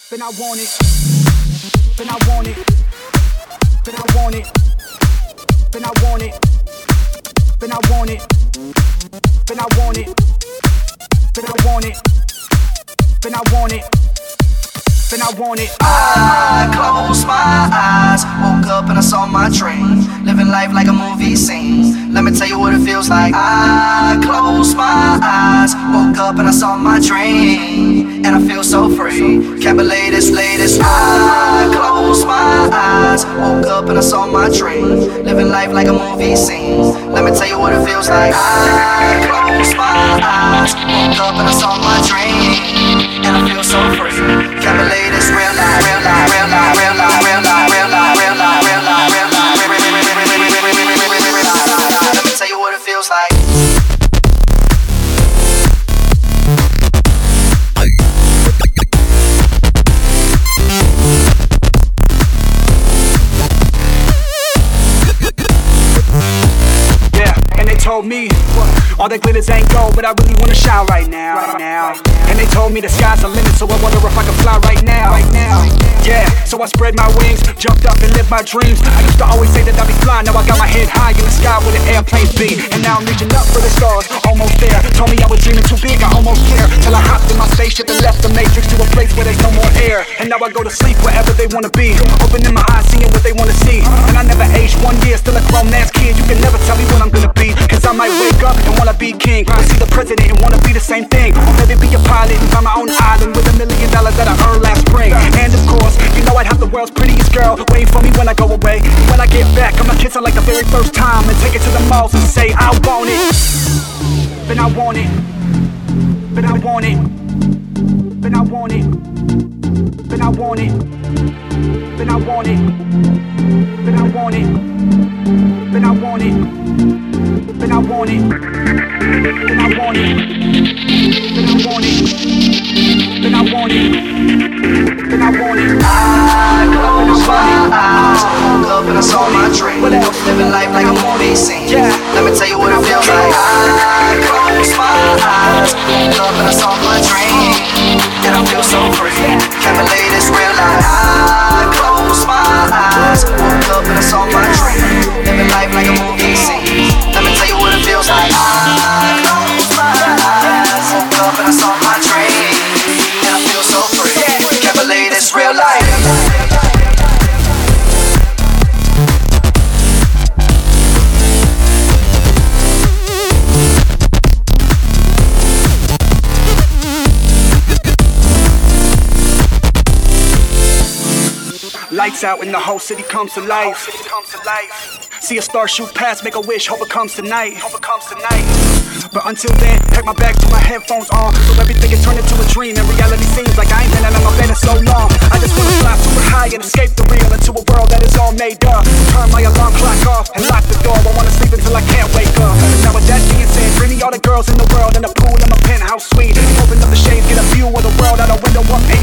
Then I want it. Then I want it. Then I want it. Then I want it. Then I want it. Then I want it. Then I want it. Then I want it. Then I want it. I closed my eyes, woke up and I saw my dream, living life like a movie scene. Let me tell you what it feels like. I closed my eyes, woke up and I saw my dream, and I feel so free. Can't believe this, latest. I closed my eyes, woke up and I saw my dream, living life like a movie scene. Let me tell you what it feels like. I closed my eyes, woke up and I saw my dream, and I feel so free. Can't believe this, real life, real life, real life, real life, real life, real life, real life, real life, real life, real life. Let me tell you what it feels like. Told me all that glitters ain't gold, but I really wanna shine right now. And they told me the sky's the limit, so I wonder if I can fly right now. Yeah, so I spread my wings, jumped up and lived my dreams. I used to always say that I'd be flying, now I got my head high in the sky where the airplanes be. And now I'm reaching up for the stars, almost there. Told me I was dreaming too big, I almost care. Till I hopped in my spaceship and left the matrix to a place where there's no more air. And now I go to sleep wherever they wanna be, opening my eyes, seeing what they wanna see. And I never aged 1 year, still a grown ass kid. You can never tell me what I'm gonna be, cause I might wake up and wanna be king, or see the president and wanna be the same thing, or maybe be a pilot and find my own island with $1 million that I earned last spring. And of course, you know I'd have the world's prettiest girl waiting for me when I go away. And when I get back, I'ma kiss her like the very first time and take it to the malls and say I want it. Then I want it. Then I want it. Then I want it. Then I want it. Then I want it. Then I want it. Then I want it. Then I want it. Then I want it. Then I want it. Then I want it. Then I want it. I closed my eyes, woke up and I saw my dream, living life like a movie scene. Let me tell you what it feels like. I closed my eyes, woke up and I saw my dream, and I feel so free. Can't believe this, real life. I closed my eyes, woke up and I saw my dream, living life like a movie scene. Let me tell you what it feels like. I closed my eyes, woke up and I saw my dream, and I feel so free. Can't believe this, real life. Lights out and the whole city comes to life. See a star shoot past, make a wish, hope it comes tonight. But until then, pack my bag to my headphones on, so everything is turned into a dream, and reality seems like I ain't been out of my bed in so long. I just wanna fly super high and escape the real into a world that is all made up. Turn my alarm clock off and lock the door. I wanna sleep until I can't wake up. Now with that being said, bring me all the girls in the world in the pool in my penthouse suite. Open up the shades, get a view of the world out a window up